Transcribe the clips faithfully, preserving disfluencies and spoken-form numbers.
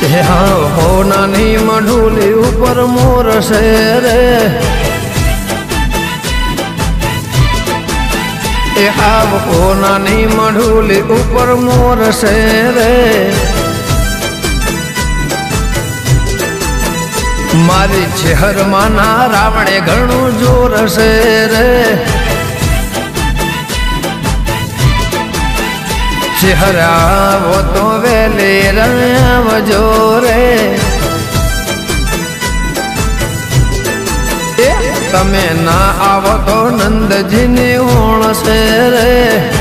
हाँ हो नानी मढूली ऊपर मोर से रे, हाव हो नानी मढूली ऊपर मोर से रे, मारी छेहर माना रावणे घणो जोर से रे, चेहरा वो तो वेले राम जोरे, तमे ना आवो तो नंद जी ने होण से रे,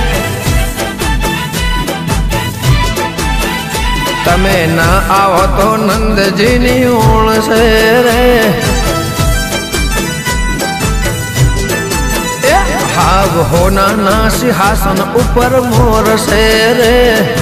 तमे ना आवो तो नंद जी ने होण से रे, हाव हो नाना सिंहासन ऊपर मोर से रे,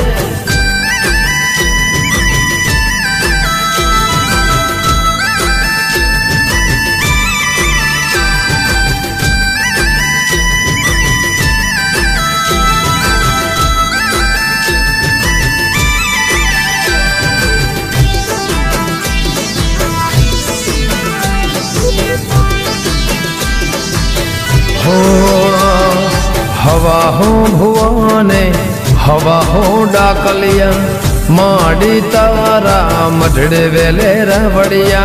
हवा हो भुवाने हवा हो डाकलिया, माड़ी तारा मठड़े वेले रवड़िया,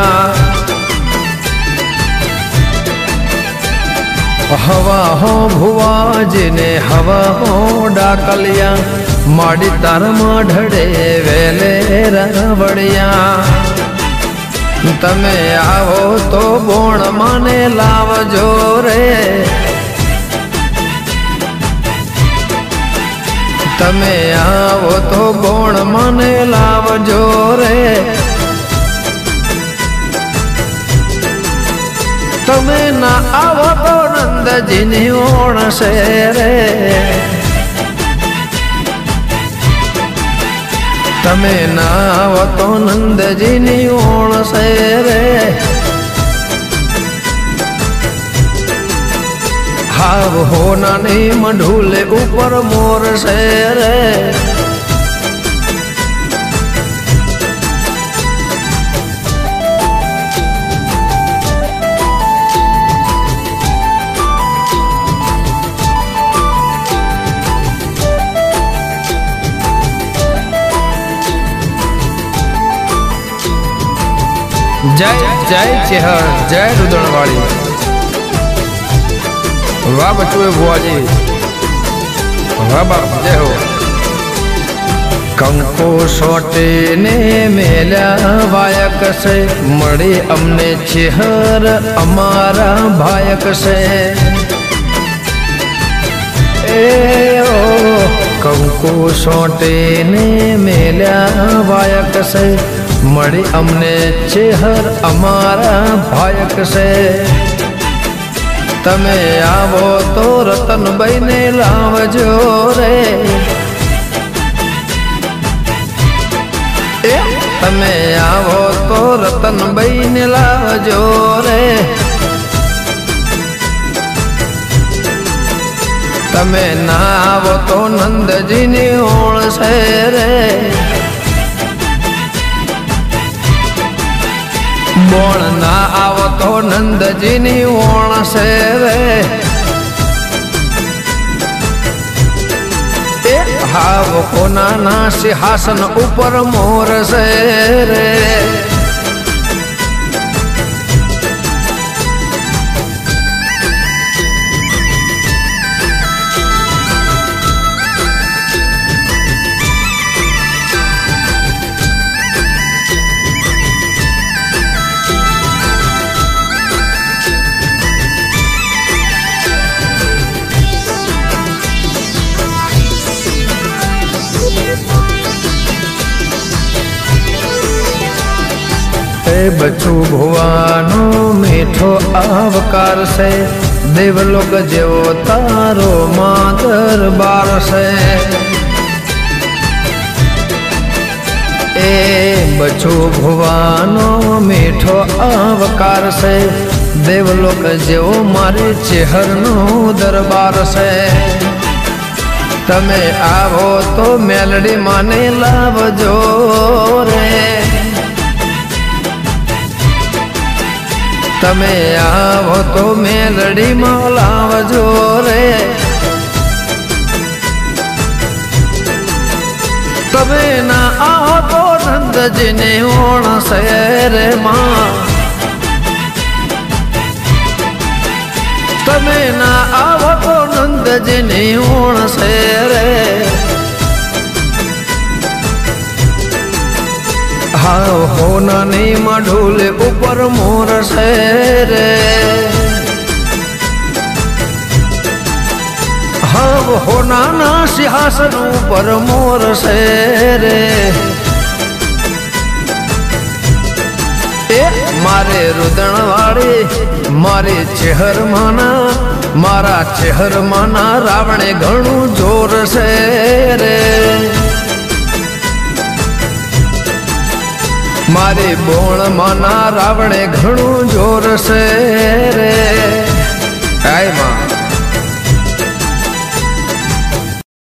हवा हो भुआ जिने हवा हो डाकलिया, माड़ी तारा मठड़े वेले रवड़िया, तमे आवो तो बोण माने लावजो रे, तमे आवो तो बोण माने लावजो रे, तमे ना आवो तो नंद जी नी ओण से रे, तमे ना आवो तो नंद जी नी ओण से रे, हाव हो नानी मढूले ऊपर मोर से रे, जय जय चेहर जय रुदण वाली, वाह बचुए बुआ जी, वाह बाप जय हो। कंको सोटे ने मेला वायक से, मड़ी अमने चेहर अमारा भायक से, ए ओ कंको सोटे ने मेला वायक से, मड़ी अमने चेहर अमारा भायक से, तमे आवो तो रतन भाई ने लावजो रे, तमे आवो तो रतन भाई ने लावजो रे, तमे ना आवो तो नंद जी ने ओण से रे, बोण ना आवो तो नंद जी नी ओण से रे, हाव को नाना सिंहासन ऊपर मोर से रे, बचू भुवानो मीठो आवकार से, देवलोक जेवो तारो मां दरबार से, ए बचू भुवानो मीठो आवकार से, देवलोक जेवो मारे चेहर नो दरबार से, तमे आवो तो मेलडी माने लावजो रे, તમે આવો તો મેલડી માં લાવજો રે, તમે ના આવો તો નંદજીને ઓણ શેર માં, તમે ના આવો તો નંદજીને ઓણ શેરે, હા હોનાની માં ઢોલે ઉપર મોર શેરે, હા હોનાના સિંહાસન ઉપર મોર શેરે, મારે રુદણ વાળી મારે ચેહર માના, મારા ચેહર માના રાવણે ઘણું જોર છે રે, મારે બોણ માના રાવણે ઘણું જોર છે રે, આય માં